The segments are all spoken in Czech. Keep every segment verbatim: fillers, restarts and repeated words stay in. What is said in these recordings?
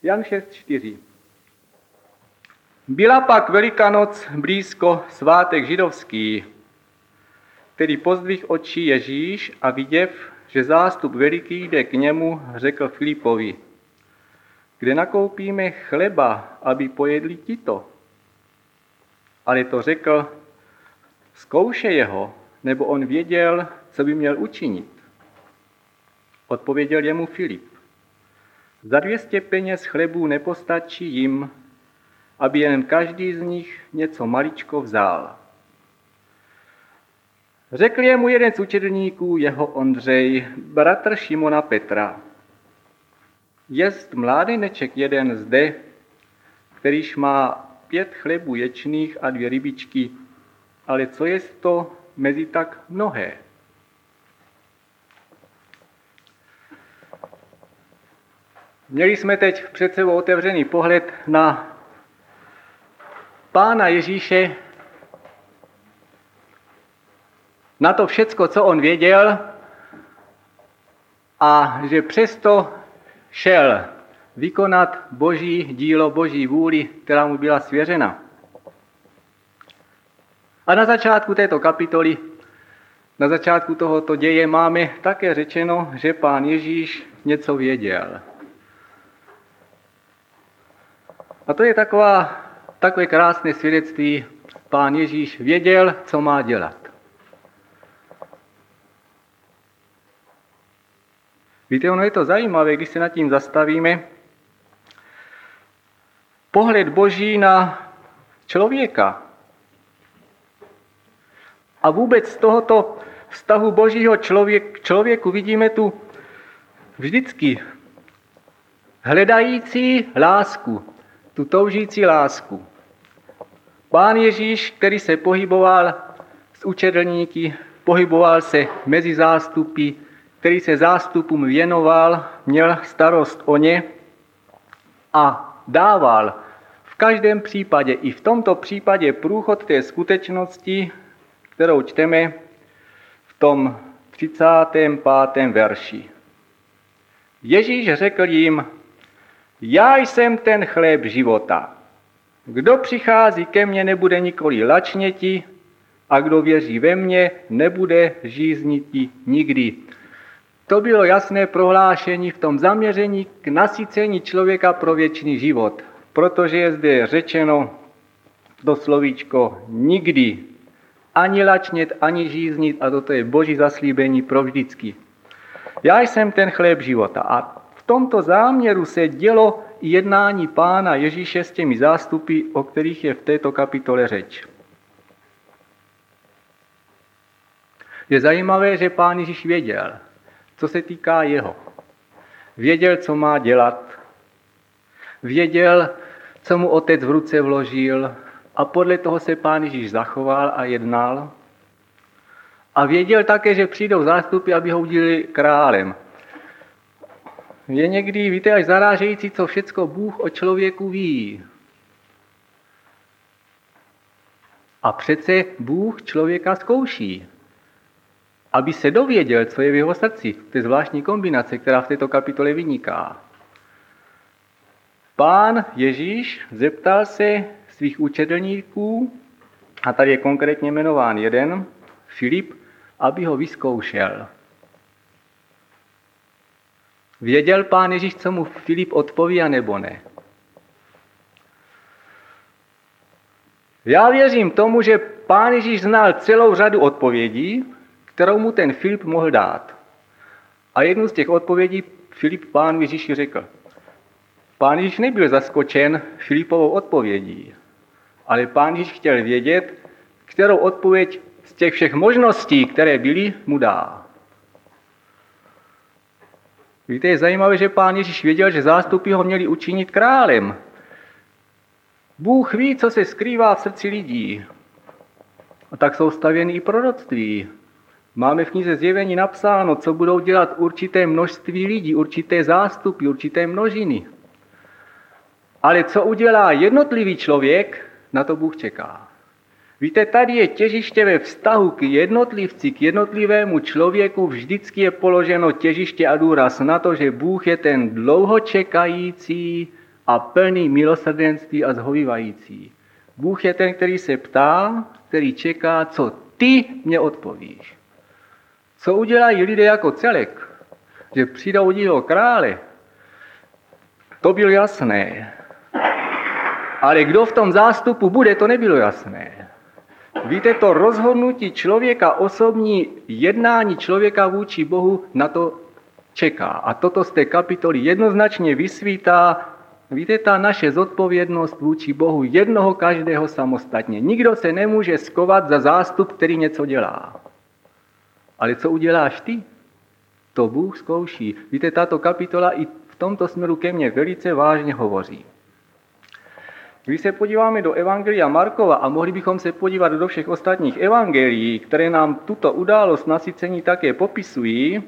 Jan šest čtyři. Byla pak Velikonoc blízko, svátek židovský, který pozdvih očí Ježíš a viděv, že zástup veliký jde k němu, řekl Filipovi: kde nakoupíme chleba, aby pojedli tito? Ale to řekl, zkoušej jeho, nebo on věděl, co by měl učinit. Odpověděl jemu Filip: za dvě stě peněz chlebů nepostačí jim, aby jen každý z nich něco maličko vzal. Řekl jemu jeden z učedlníků, jeho Ondřej, bratr Šimona Petra: jest mládeneček jeden zde, kterýž má pět chlebů ječných a dvě rybičky, ale co jest to mezi tak mnohé? Měli jsme teď před sebou otevřený pohled na Pána Ježíše, na to všecko, co on věděl, a že přesto šel vykonat Boží dílo, Boží vůli, která mu byla svěřena. A na začátku této kapitoly, na začátku tohoto děje máme také řečeno, že Pán Ježíš něco věděl. A to je taková, takové krásné svědectví. Pán Ježíš věděl, co má dělat. Víte, ono je to zajímavé, když se nad tím zastavíme. Pohled Boží na člověka. A vůbec z tohoto vztahu Božího člověk, k člověku vidíme tu vždycky hledající lásku, tu toužící lásku. Pán Ježíš, který se pohyboval s učedlníky, pohyboval se mezi zástupy, který se zástupům věnoval, měl starost o ně a dával v každém případě, i v tomto případě, průchod té skutečnosti, kterou čteme v tom třicátém pátém verši. Ježíš řekl jim: já jsem ten chléb života. Kdo přichází ke mně, nebude nikoli lačněti, a kdo věří ve mně, nebude žízniti nikdy. To bylo jasné prohlášení v tom zaměření k nasycení člověka pro věčný život, protože je zde řečeno to slovíčko nikdy. Ani lačnět, ani žíznit, a toto je Boží zaslíbení pro vždycky. Já jsem ten chléb života. A v tomto záměru se dělo jednání Pána Ježíše s těmi zástupy, o kterých je v této kapitole řeč. Je zajímavé, že Pán Ježíš věděl, co se týká jeho. Věděl, co má dělat. Věděl, co mu Otec v ruce vložil, a podle toho se Pán Ježíš zachoval a jednal. A věděl také, že přijdou zástupy, aby ho udělali králem. Je někdy, víte, až zarážející, co všecko Bůh o člověku ví. A přece Bůh člověka zkouší, aby se dověděl, co je v jeho srdci. To je zvláštní kombinace, která v této kapitole vyniká. Pán Ježíš zeptal se svých učedlníků, a tady je konkrétně jmenován jeden, Filip, aby ho vyzkoušel. Věděl Pán Ježíš, co mu Filip odpoví, a nebo ne? Já věřím tomu, že Pán Ježíš znal celou řadu odpovědí, kterou mu ten Filip mohl dát. A jednu z těch odpovědí Filip Pánu Ježíši řekl. Pán Ježíš nebyl zaskočen Filipovou odpovědí, ale Pán Ježíš chtěl vědět, kterou odpověď z těch všech možností, které byly, mu dá. Víte, je zajímavé, že Pán Ježíš věděl, že zástupy ho měli učinit králem. Bůh ví, co se skrývá v srdci lidí. A tak jsou stavěny i proroctví. Máme v knize Zjevení napsáno, co budou dělat určité množství lidí, určité zástupy, určité množiny. Ale co udělá jednotlivý člověk, na to Bůh čeká. Víte, tady je těžiště ve vztahu k jednotlivci, k jednotlivému člověku, vždycky je položeno těžiště a důraz na to, že Bůh je ten dlouho čekající a plný milosrdenství a zhovývající. Bůh je ten, který se ptá, který čeká, co ty mě odpovíš. Co udělají lidé jako celek? Že přijdou dílo krále, to bylo jasné. Ale kdo v tom zástupu bude, to nebylo jasné. Víte, to rozhodnutí člověka, osobní jednání člověka vůči Bohu na to čeká. A toto z té kapitoly jednoznačně vysvítá, víte, ta naše zodpovědnost vůči Bohu jednoho každého samostatně. Nikdo se nemůže skovat za zástup, který něco dělá. Ale co uděláš ty? To Bůh zkouší. Víte, tato kapitola i v tomto směru ke mně velice vážně hovoří. Když se podíváme do Evangelia Markova a mohli bychom se podívat do všech ostatních evangelií, které nám tuto událost nasycení také popisují,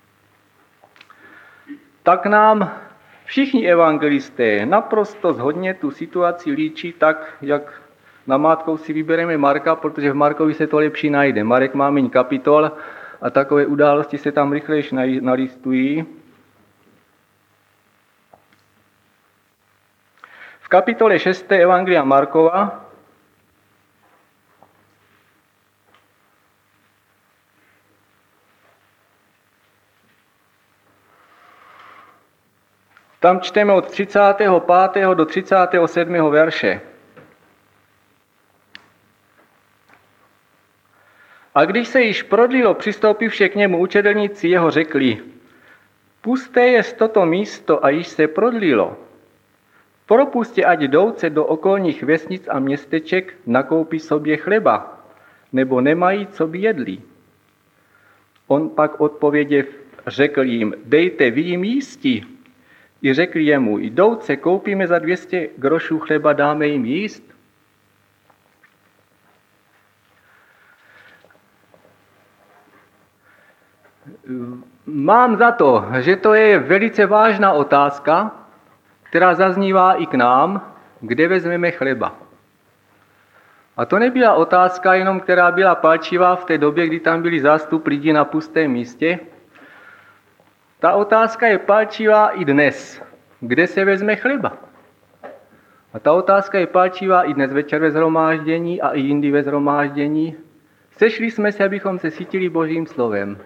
tak nám všichni evangelisté naprosto shodně tu situaci líčí tak, jak namátkou si vybereme Marka, protože v Markovi se to lepší najde. Marek má méně kapitol a takové události se tam rychlejš nalistují. V kapitole šesté Evangelia Markova tam čteme od třicátého pátého do třicátého sedmého verše. A když se již prodlilo, přistoupivše k němu učedlníci jeho řekli, pusté jest toto místo a již se prodlilo. Propustě, ať jdouce do okolních vesnic a městeček nakoupí sobě chleba, nebo nemají, co by jedli. On pak odpověděv řekl jim, dejte vy jim jísti. I řekli jemu, jdouce koupíme za dvě stě grošů chleba, dáme jim jíst. Mám za to, že to je velice vážná otázka, která zaznívá i k nám, kde vezmeme chleba. A to nebyla otázka jenom, která byla palčivá v té době, kdy tam byli zástup lidí na pustém místě. Ta otázka je palčivá i dnes. Kde se vezme chleba? A ta otázka je palčivá i dnes večer ve shromáždění a i jindy ve shromáždění. Sešli jsme se, abychom se sytili Božím slovem.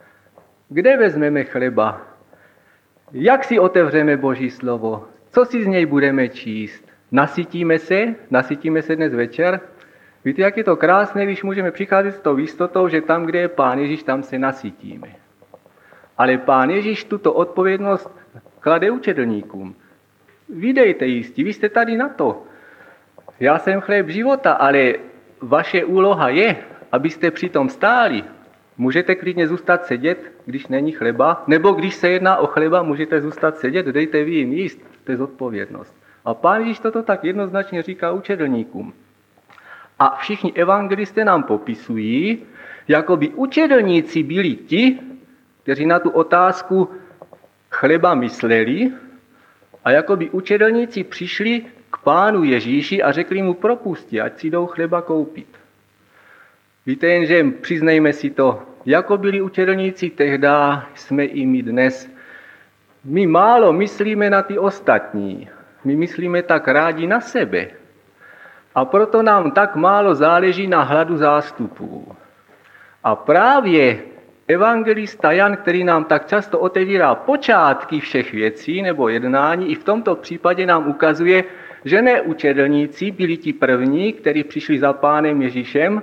Kde vezmeme chleba? Jak si otevřeme Boží slovo? Co si z něj budeme číst? Nasytíme se? Nasytíme se dnes večer? Víte, jak je to krásné, když můžeme přicházet s tou jistotou, že tam, kde je Pán Ježíš, tam se nasytíme. Ale Pán Ježíš tuto odpovědnost klade učedlníkům. Vy dejte jísti, vy jste tady na to. Já jsem chléb života, ale vaše úloha je, abyste přitom stáli. Můžete klidně zůstat sedět, když není chleba, nebo když se jedná o chleba, můžete zůstat sedět, dejte vy jim jíst. To je zodpovědnost. A Pán Ježíš toto tak jednoznačně říká učedlníkům. A všichni evangelisté nám popisují, jako by učedlníci byli ti, kteří na tu otázku chleba mysleli, a jako by učedlníci přišli k Pánu Ježíši a řekli mu propustí, ať si jdou chleba koupit. Víte, jenže přiznejme si to, jako byli učedlníci tehda, jsme i my dnes. My málo myslíme na ty ostatní, my myslíme tak rádi na sebe. A proto nám tak málo záleží na hladu zástupů. A právě evangelista Jan, který nám tak často otevírá počátky všech věcí nebo jednání, i v tomto případě nám ukazuje, že ne učedlníci byli ti první, kteří přišli za Pánem Ježíšem,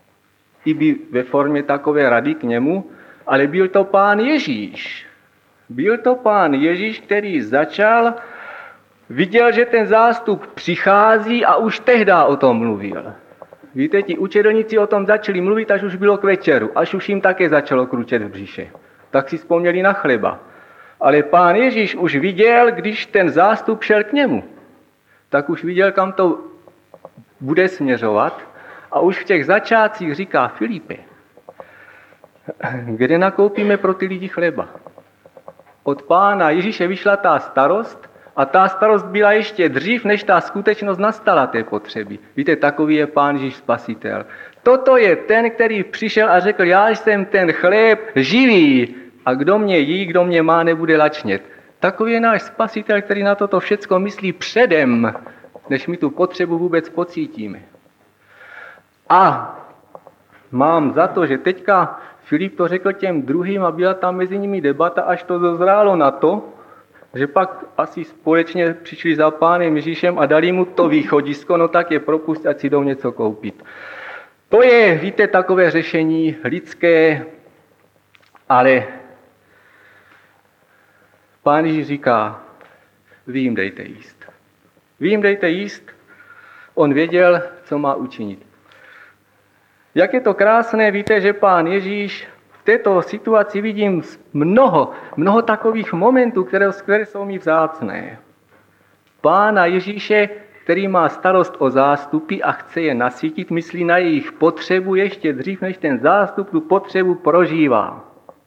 i by ve formě takové rady k němu, ale byl to Pán Ježíš. Byl to Pán Ježíš, který začal, viděl, že ten zástup přichází a už tehdy o tom mluvil. Víte, ti učedlníci o tom začali mluvit, až už bylo k večeru, až už jim také začalo kručet v břiše. Tak si vzpomněli na chleba. Ale Pán Ježíš už viděl, když ten zástup šel k němu, tak už viděl, kam to bude směřovat a už v těch začátcích říká Filipe, kde nakoupíme pro ty lidi chleba. Od Pána Ježíše vyšla ta starost a ta starost byla ještě dřív, než ta skutečnost nastala té potřeby. Víte, takový je Pán Ježíš Spasitel. Toto je ten, který přišel a řekl, já jsem ten chléb živý a kdo mě jí, kdo mě má, nebude lačnět. Takový je náš Spasitel, který na toto všecko myslí předem, než my tu potřebu vůbec pocítíme. A mám za to, že teďka Filip to řekl těm druhým a byla tam mezi nimi debata, až to dozrálo na to, že pak asi společně přišli za Pánem Ježíšem a dali mu to východisko, no tak je propust, ať si jdou něco koupit. To je, víte, takové řešení lidské, ale Pán Ježíš říká, vy jim dejte jíst. Vy jim dejte jíst, on věděl, co má učinit. Jak je to krásné, víte, že Pán Ježíš v této situaci vidím mnoho, mnoho takových momentů, které, které jsou mi vzácné. Pána Ježíše, který má starost o zástupy a chce je nasytit, myslí na jejich potřebu ještě dřív, než ten zástup tu potřebu prožívá.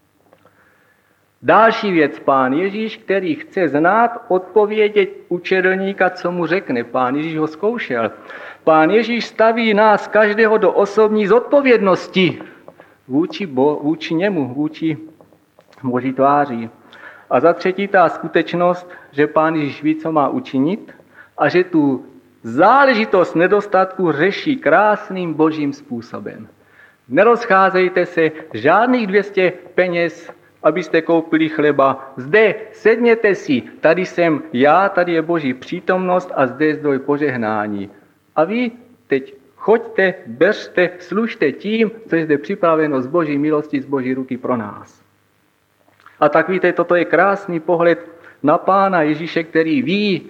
Další věc, Pán Ježíš, který chce znát, odpovědět učedlníka, co mu řekne. Pán Ježíš ho zkoušel. Pán Ježíš staví nás každého do osobní zodpovědnosti vůči, bo, vůči němu, vůči Boží tváří. A za třetí ta skutečnost, že Pán Ježíš ví, co má učinit a že tu záležitost nedostatku řeší krásným božím způsobem. Nerozcházejte se, žádných dvě stě peněz, abyste koupili chleba. Zde sedněte si, tady jsem já, tady je Boží přítomnost a zde je zdroj požehnání. A vy teď choďte, beřte, služte tím, co je zde připraveno z Boží milosti, z Boží ruky pro nás. A tak víte, toto je krásný pohled na Pána Ježíše, který ví,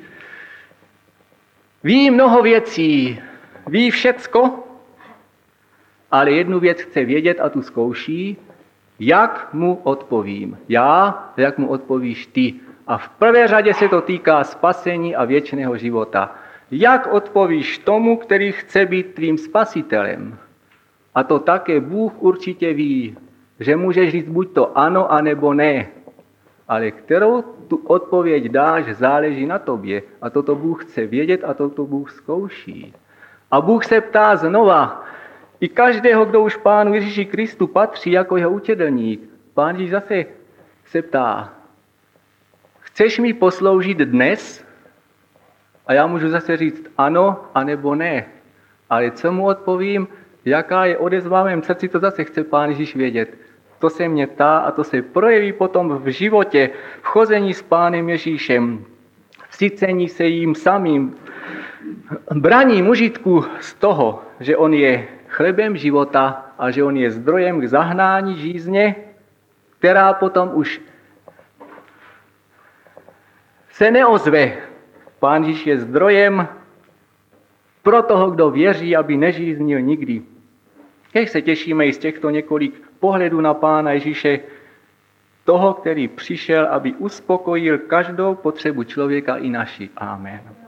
ví mnoho věcí, ví všecko, ale jednu věc chce vědět a tu zkouší, jak mu odpovím já, jak mu odpovíš ty. A v prvé řadě se to týká spasení a věčného života. Jak odpovíš tomu, který chce být tvým spasitelem? A to také Bůh určitě ví, že můžeš říct buď to ano, anebo ne. Ale kterou tu odpověď dáš, záleží na tobě. A toto Bůh chce vědět a toto Bůh zkouší. A Bůh se ptá znova, i každého, kdo už Pánu Ježíši Kristu patří jako jeho učedlník. Pán Ježíš zase se ptá, chceš mi posloužit dnes? A já můžu zase říct ano, anebo ne. Ale co mu odpovím, jaká je odezva v mém srdci, to zase chce Pán Ježíš vědět. To se mě ptá a to se projeví potom v životě, v chození s Pánem Ježíšem, v sycení se jím samým, braním užitku z toho, že on je chlebem života a že on je zdrojem k zahnání žízně, která potom už se neozve. Pán Ježíš je zdrojem pro toho, kdo věří, aby nežíznil nikdy. Keď se těšíme i z těchto několik pohledů na Pána Ježíše, toho, který přišel, aby uspokojil každou potřebu člověka i naši. Amen.